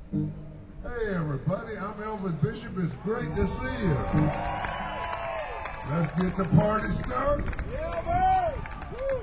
Hey everybody, I'm Elvin Bishop. It's great to see you. Let's get the party started. Yeah, man! Woo!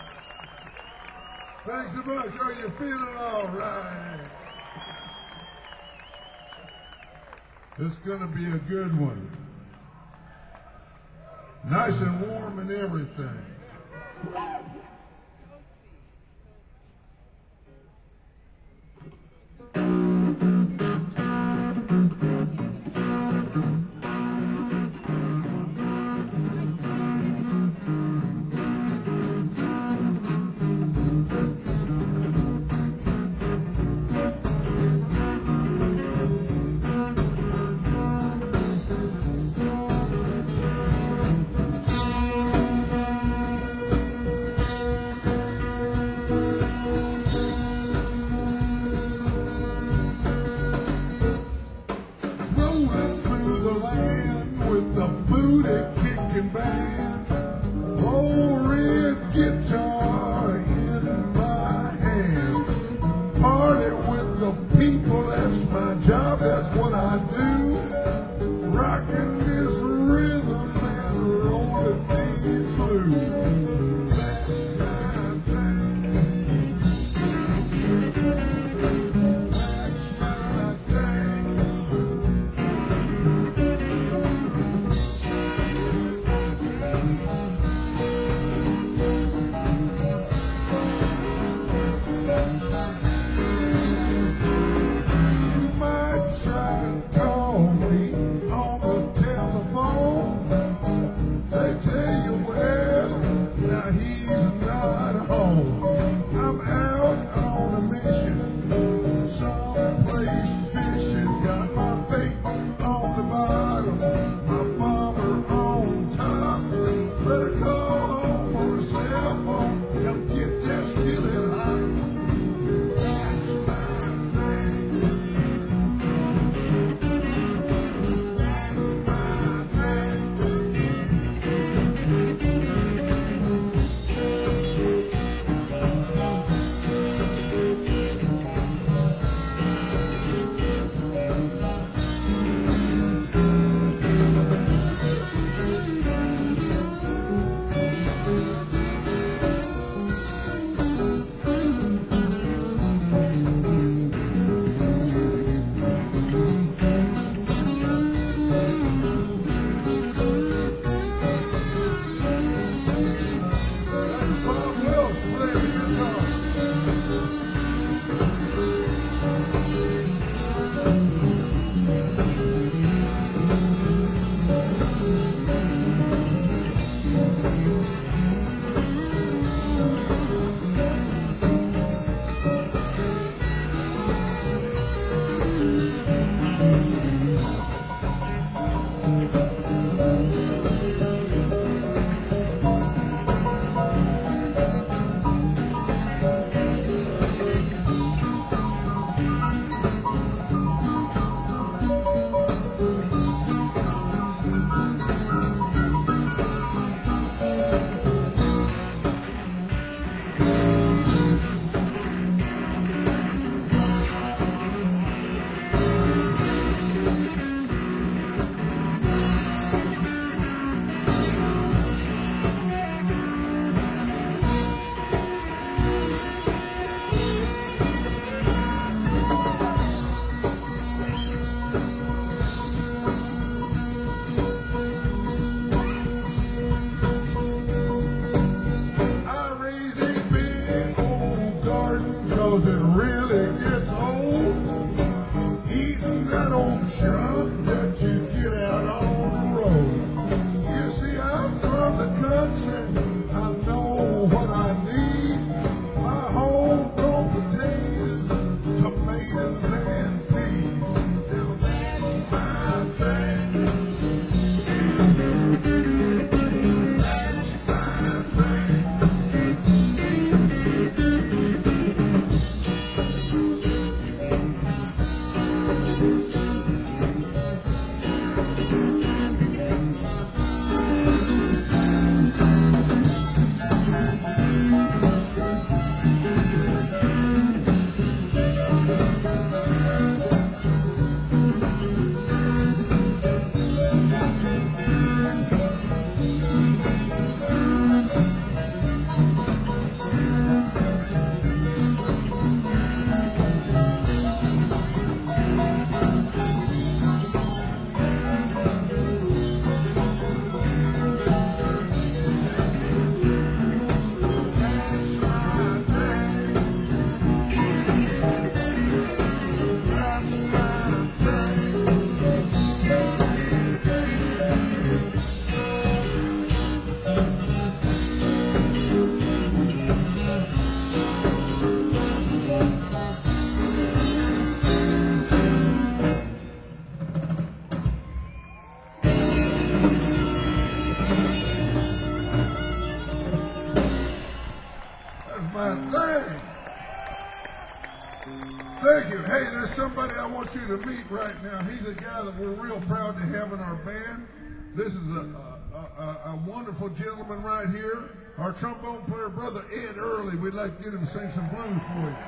Thanks so much. Are you feeling all right? It's going to be a good one. Nice and warm and everything. Rolling through the land with the booty kicking band, old red guitar in my hand. Party with the people, that's my job, that's what I do. Rocking this rhythm and rolling these blues. That's my thing. That's my thing. You might somebody I want you to meet right now. He's a guy that we're real proud to have in our band. This is a wonderful gentleman right here. Our trombone player, Brother Ed Early. We'd like to get him to sing some blues for you.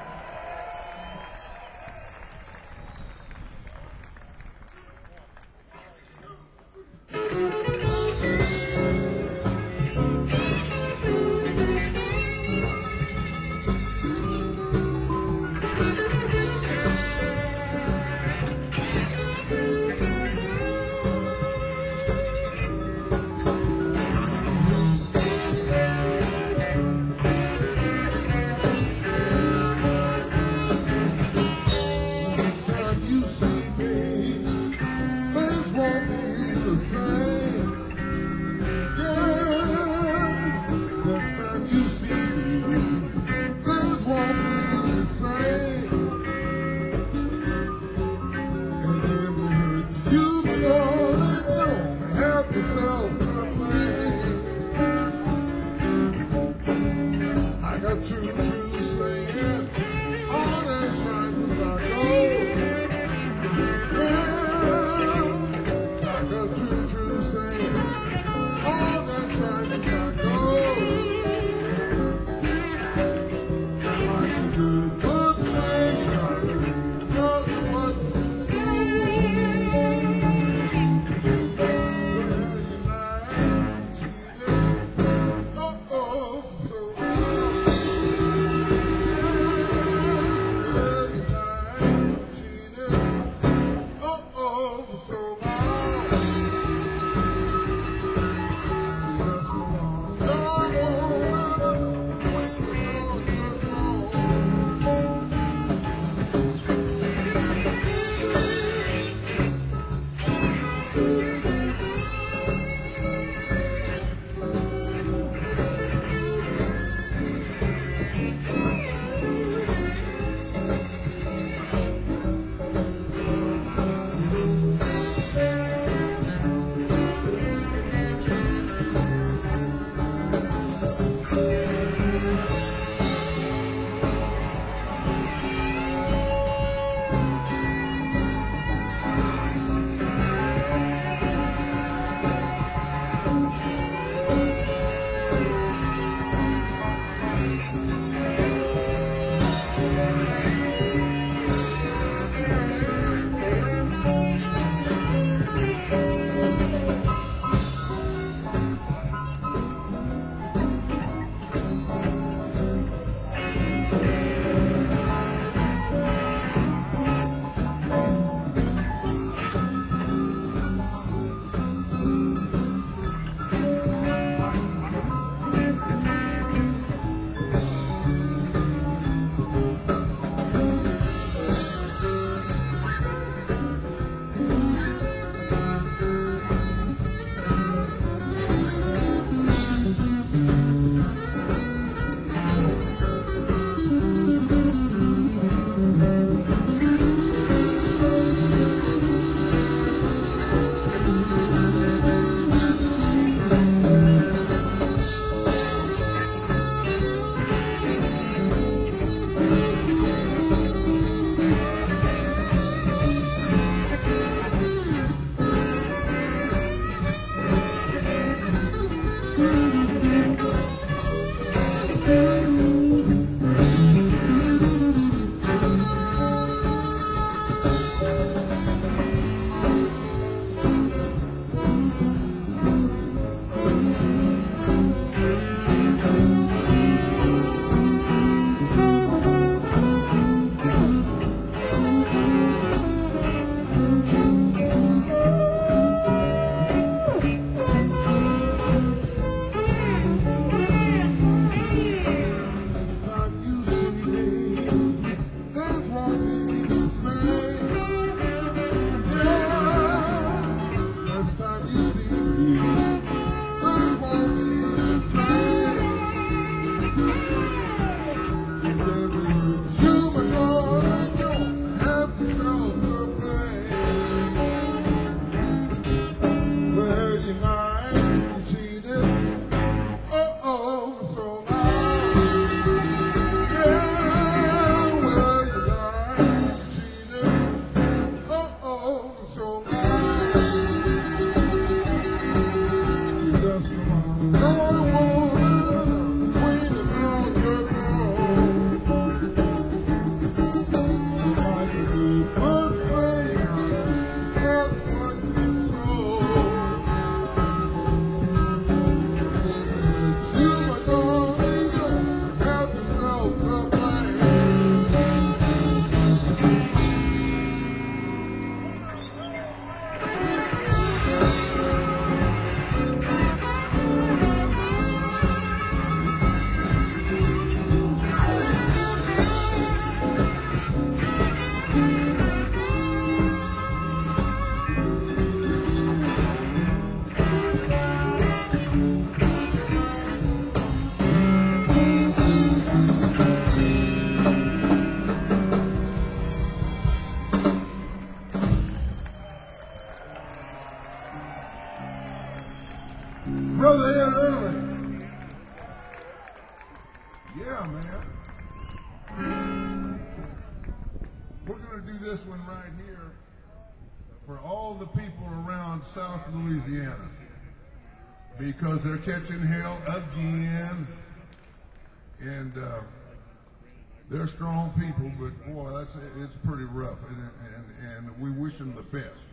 for all the people around South Louisiana, because they're catching hell again. And they're strong people, but boy, it's pretty rough, and we wish them the best.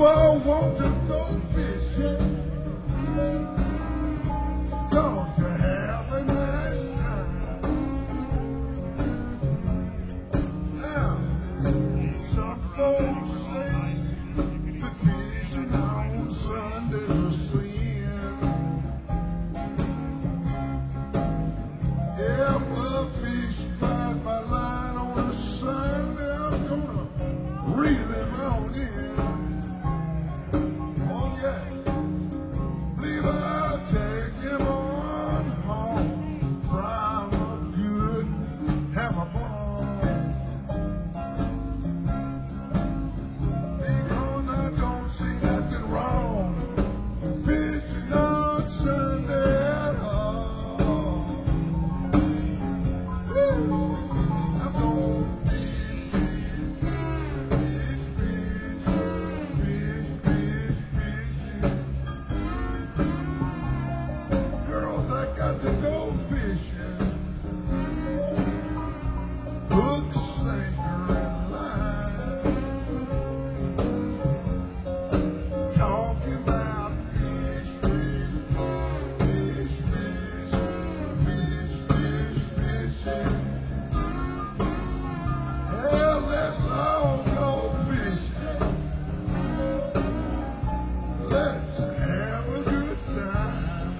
You all want to go fishing? Going to have a nice time. Now, some folks say that fishing on Sunday's a sin. If a fish bite my line on a Sunday, I'm gonna reel him on in. Oh yeah, believe I'll take him on home, fry him up good, have a ball. Because I don't see nothing wrong with fishing on Sunday at all. I'm gonna girls, I got to go fishing. Hook, sinker, and line. Talking about fish, fishing. Well, let's all go fishing. Let's have a good time.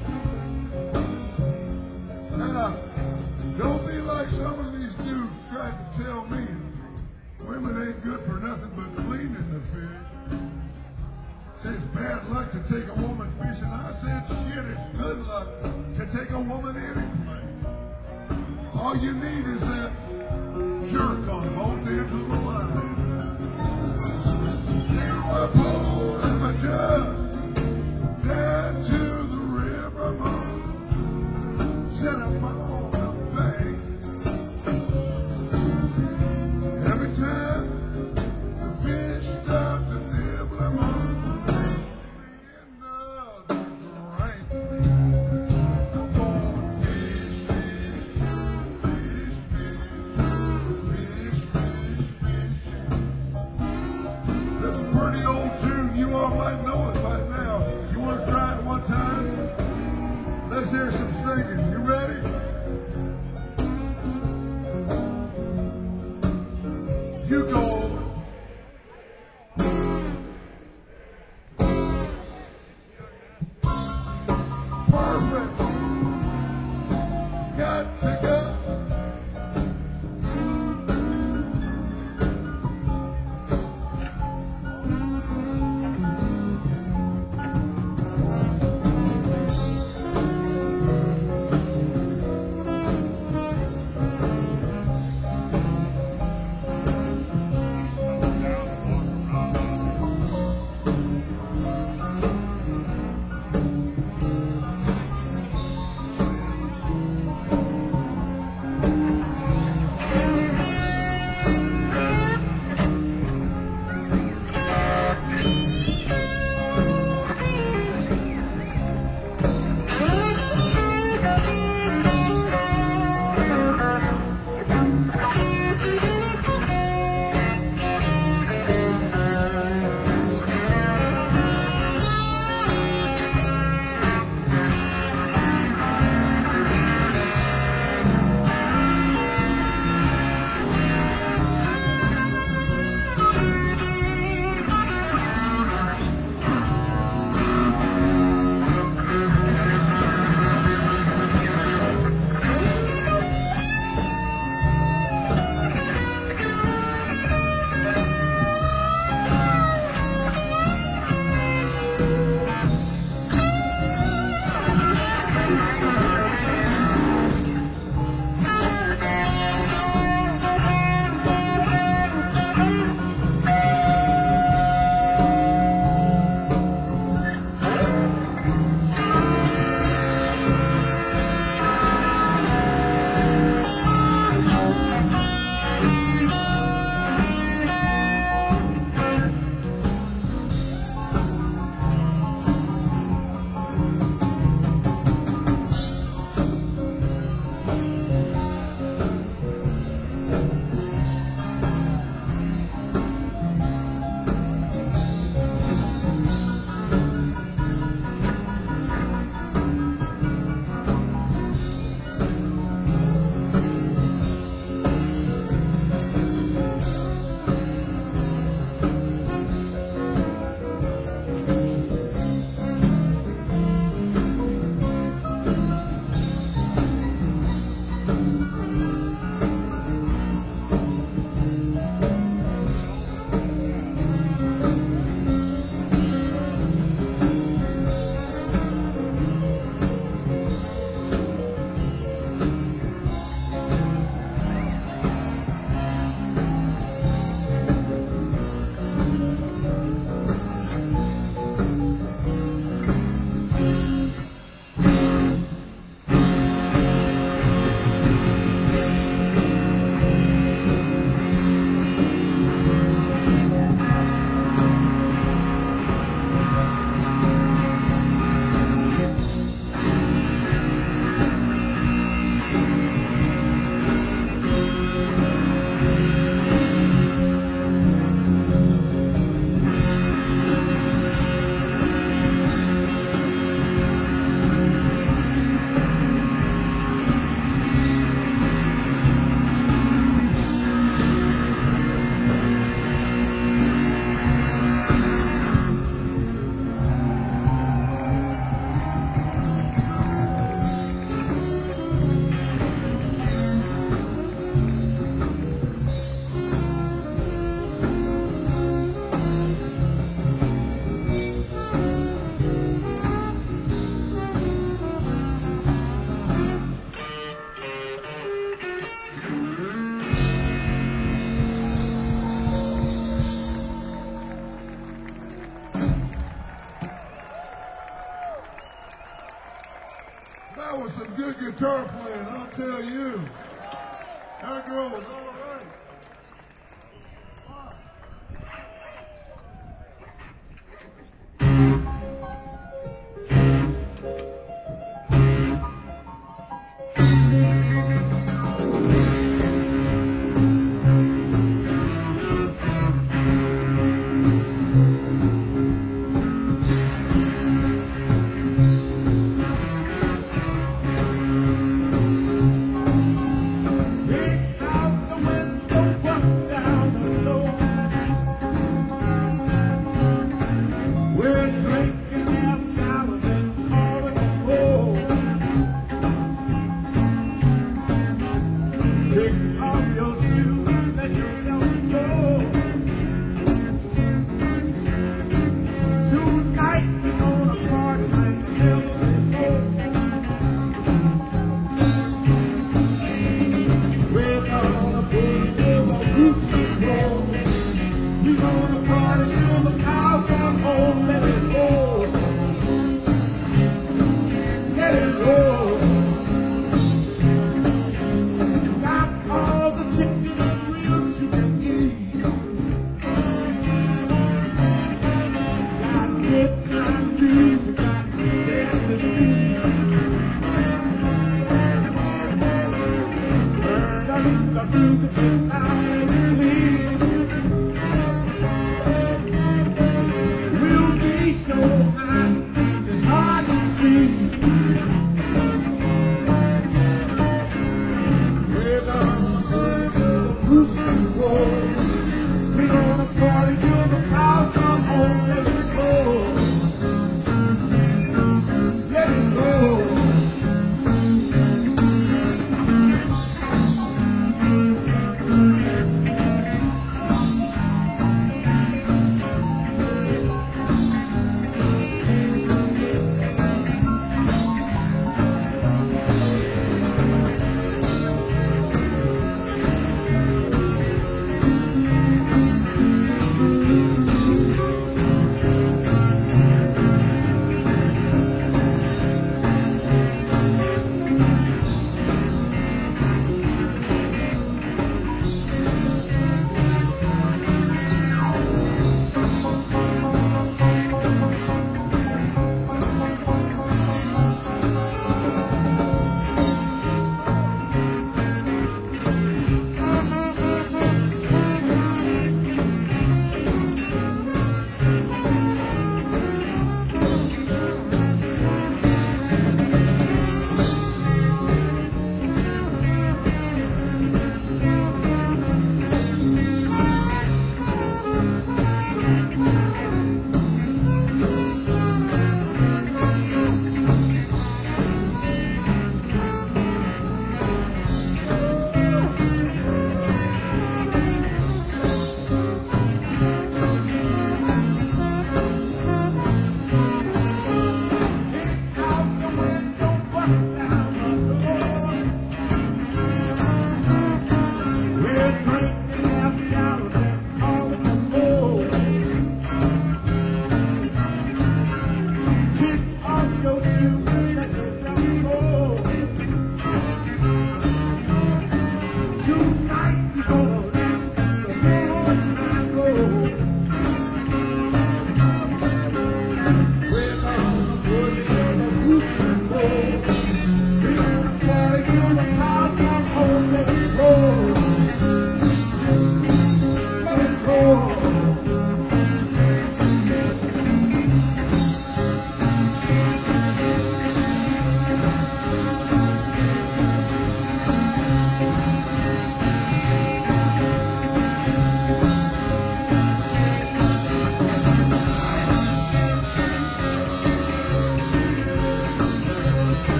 Now, don't be like some of these dudes trying to tell me women ain't good for nothing but cleaning the fish. Say it's bad luck to take a woman fishing. I said, shit, it's good luck to take a woman anyway. All you need is that jerk on both ends of the line. My pole and my jug down to the river mouth. Set up on the bank. Every time the fish stop to nibble them on, another drink. I'm going fish, That's a pretty old tune. You all might know it by now. You want to try it one time? Let's hear some singing. You ready? You go. Perfect. Got to go. good guitar playing, I'll tell you. That goes, all right.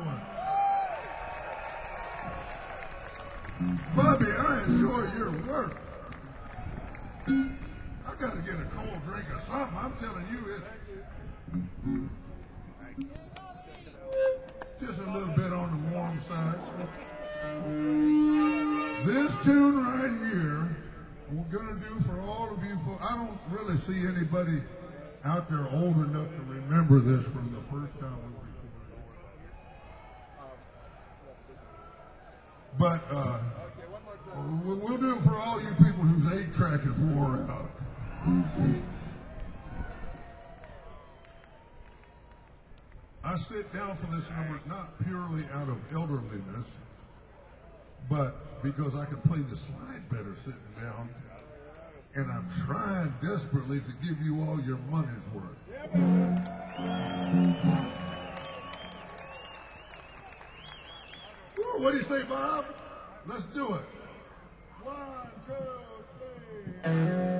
doing? Bobby, I enjoy your work. I got to get a cold drink or something. I'm telling you, it's just a little bit on the warm side. This tune right here, we're going to do for all of you. I don't really see anybody out there old enough to remember this from the first time we recorded. But we'll do it for all you people whose 8-track is wore out. I sit down for this number not purely out of elderliness, but because I can play the slide better sitting down, and I'm trying desperately to give you all your money's worth. Ooh, what do you say, Bob? Let's do it. 1, 2, 3.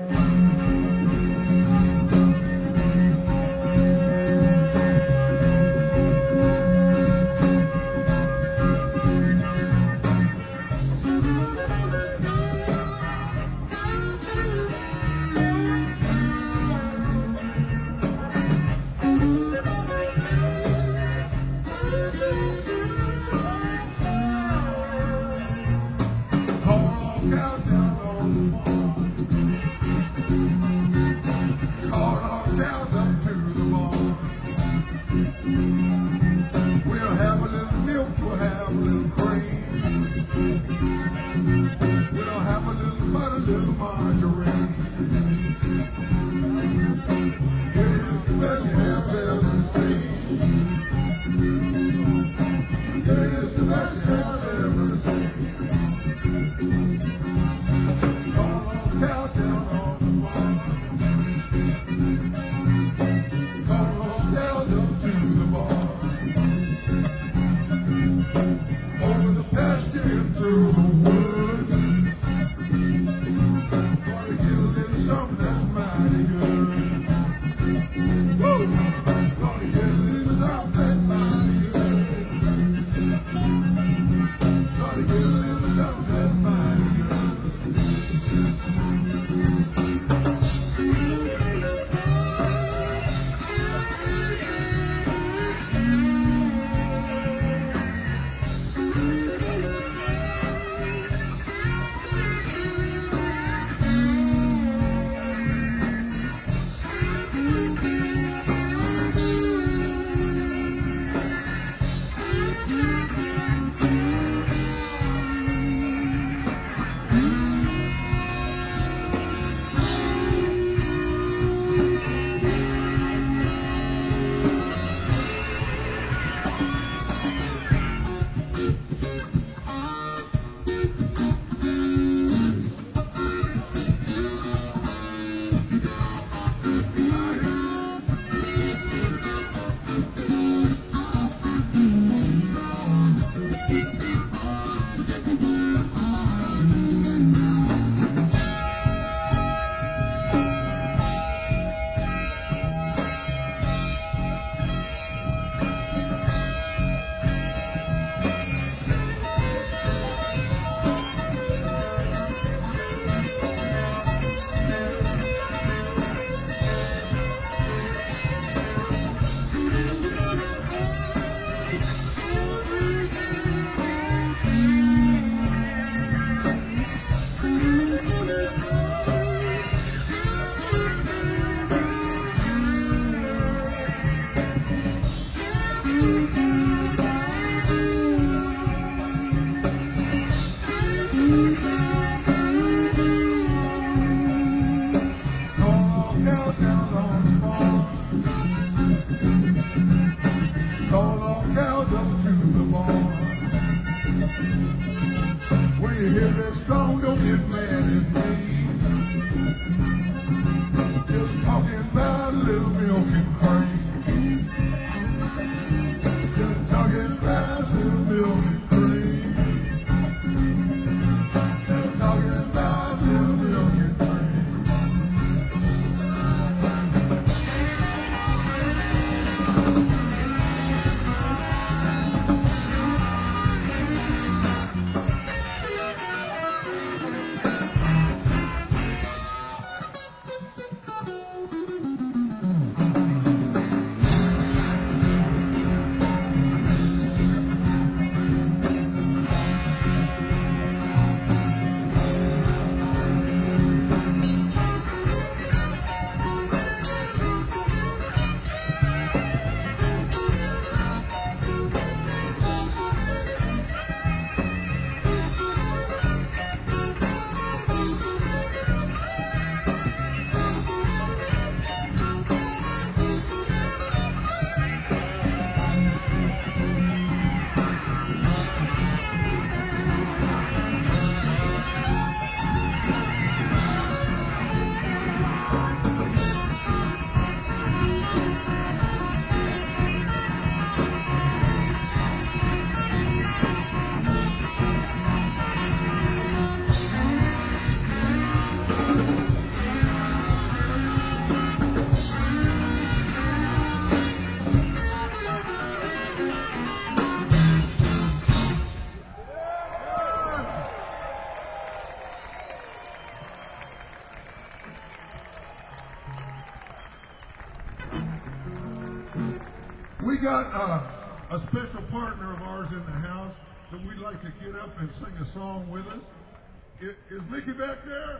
got a special partner of ours in the house that we'd like to get up and sing a song with us. Is Mickey back there?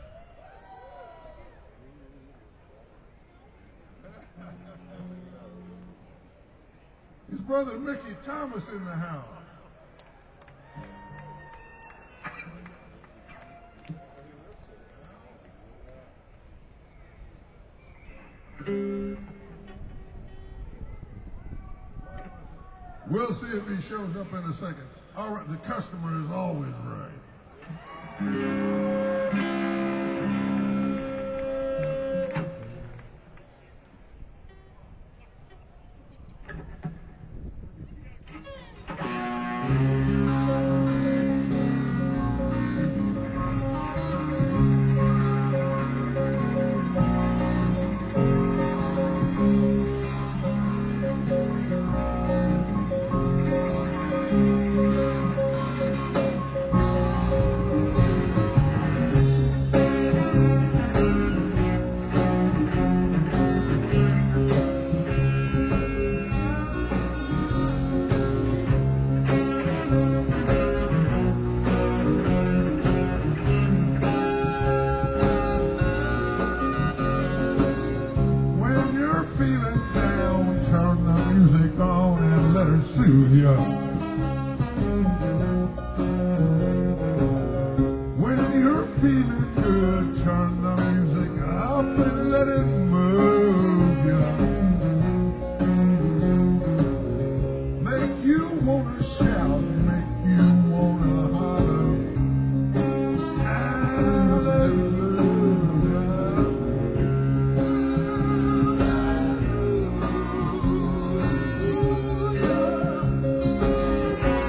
His brother Mickey Thomas in the house. We'll see if he shows up in a second. All right, the customer is always right. Soothe you. When you're feeling good, turn the music up and let it move you. Make you wanna shout, make you wanna holler. Hallelujah.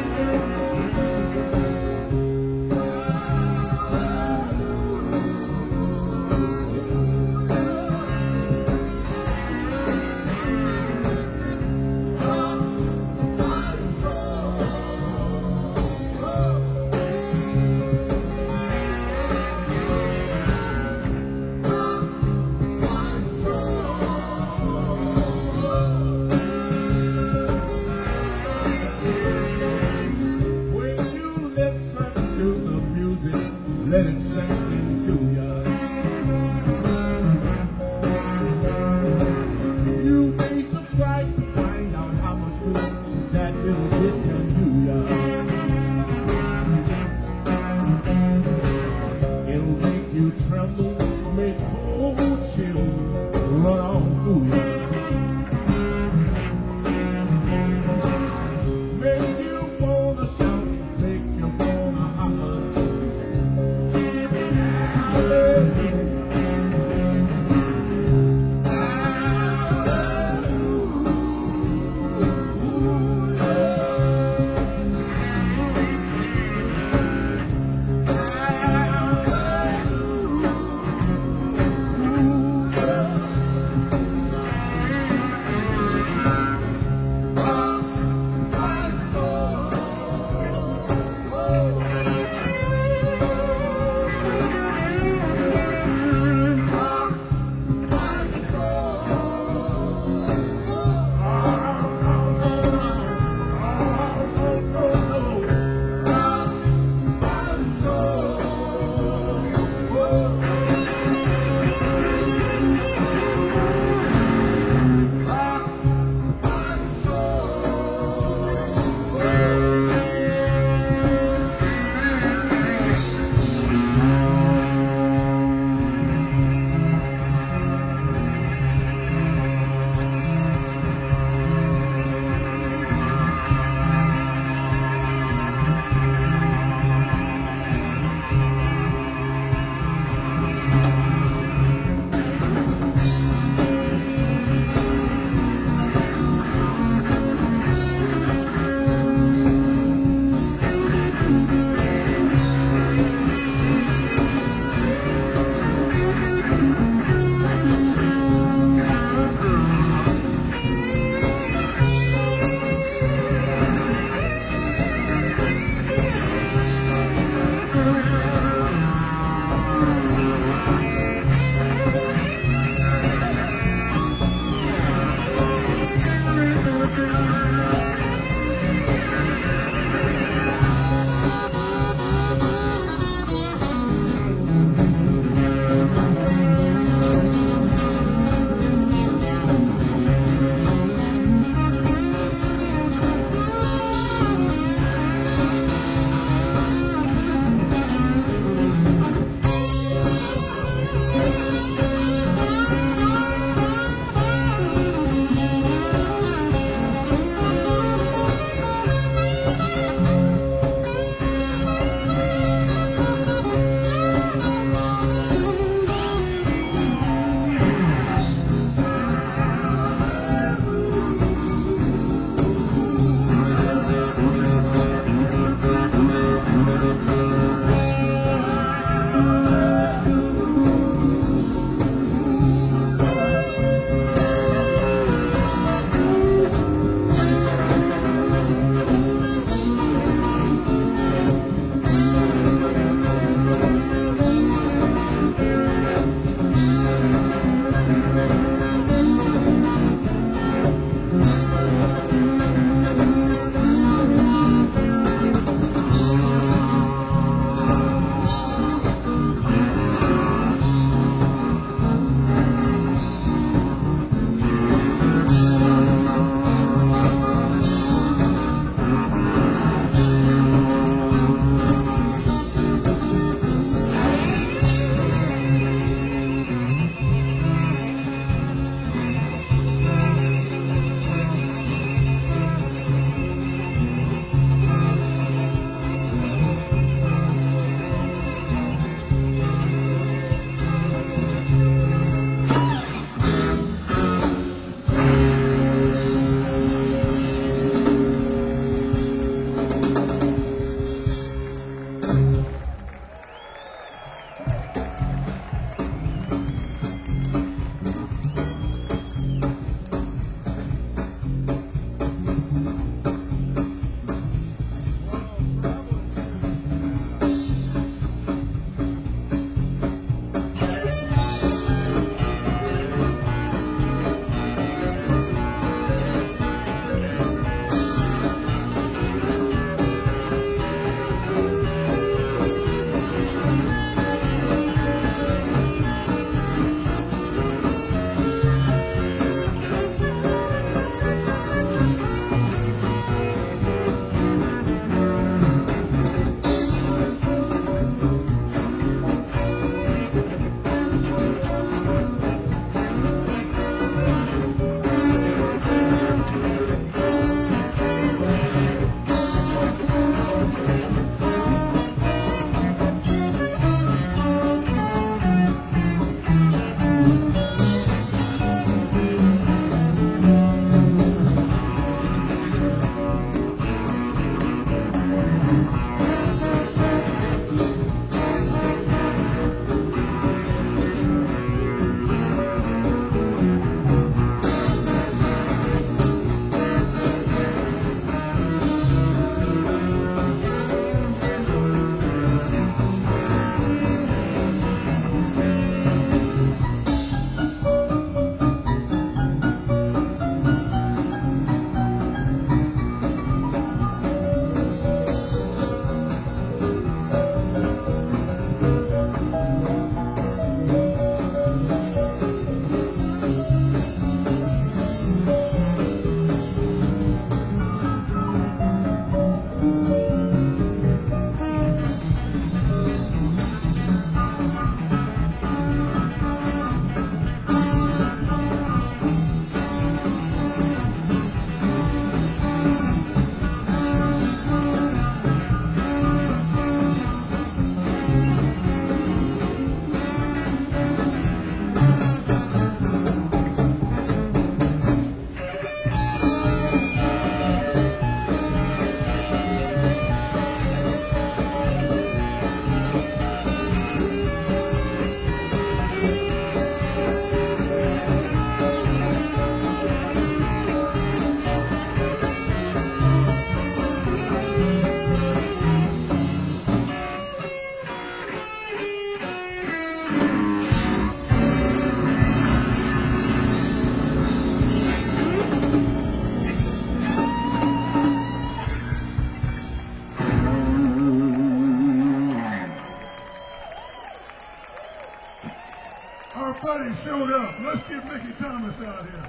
Thomas out here.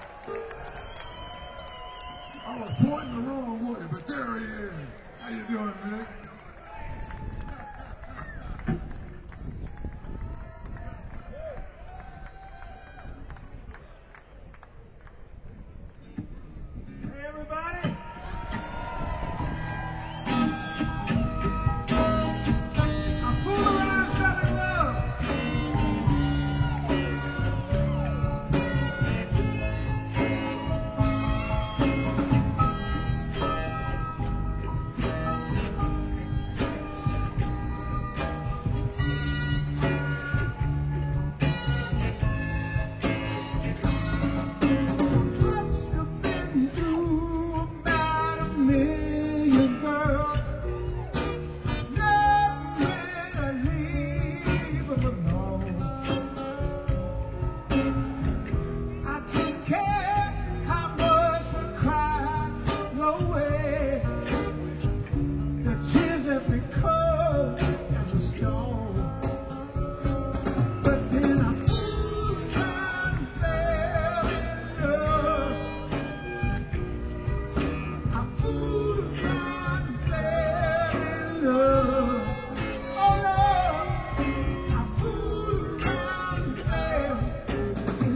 I was pointing the wrong way, but there he is. How you doing, Nick? Hey, everybody. I fool around, fell in love. Must have been through about 1,000,000 girls. Never made a leave of alone. I didn't care how much I cried, no way. The tears have been cold as a stone. But then I fooled around and fell in love. I fooled around and fell in love. Oh Lord, I fooled around and fell in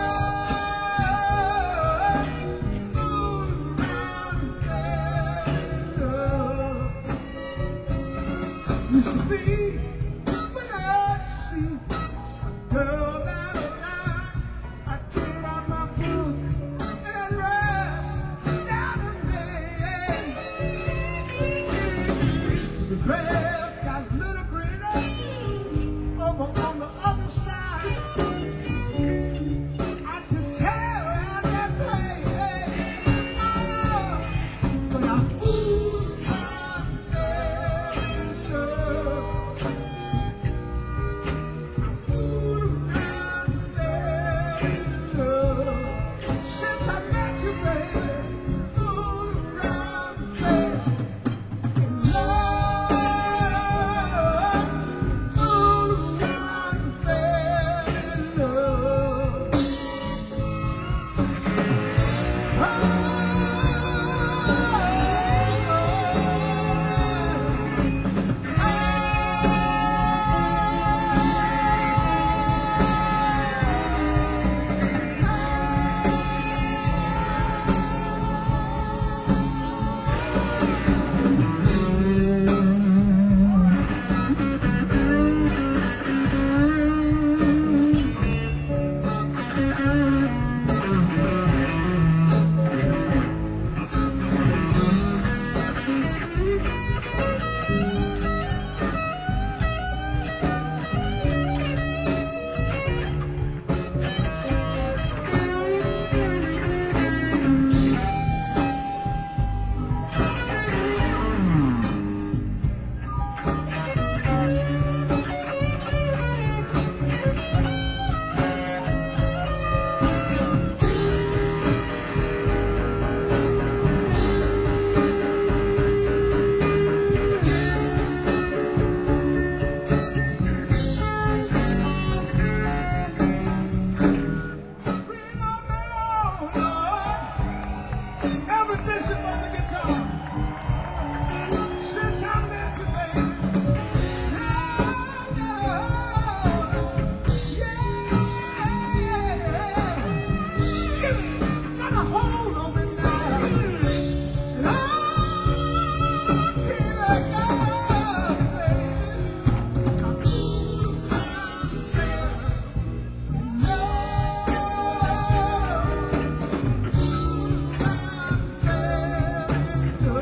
love. Fooled around and fell in love. Used to be when I'd see a girl that I liked, I'd get out my book and I'd write down her name. The grass got a little greener over on the other side. I just tear out that page, but I fooled around and fell in love. Fooled around and fell in love. Since I met you, baby, fooled around and fell in love. Fooled around and fell in love. Every bishop on the guitar. Since I met you, baby. Yeah. Got a hold on me now. And I can't let go, baby. I'm fooled around and fell in love.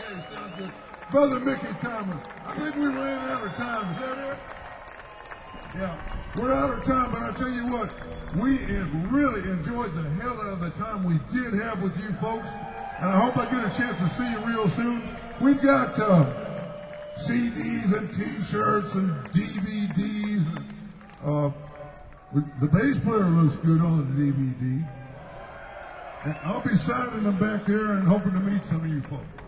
Okay, sounds good. Brother Mickey Thomas. I think we ran out of time. Is that it? Yeah, we're out of time, but I tell you what, we really enjoyed the hell out of the time we did have with you folks, and I hope I get a chance to see you real soon. We've got CDs and T-shirts and DVDs. The bass player looks good on the DVD. And I'll be signing them back there and hoping to meet some of you folks.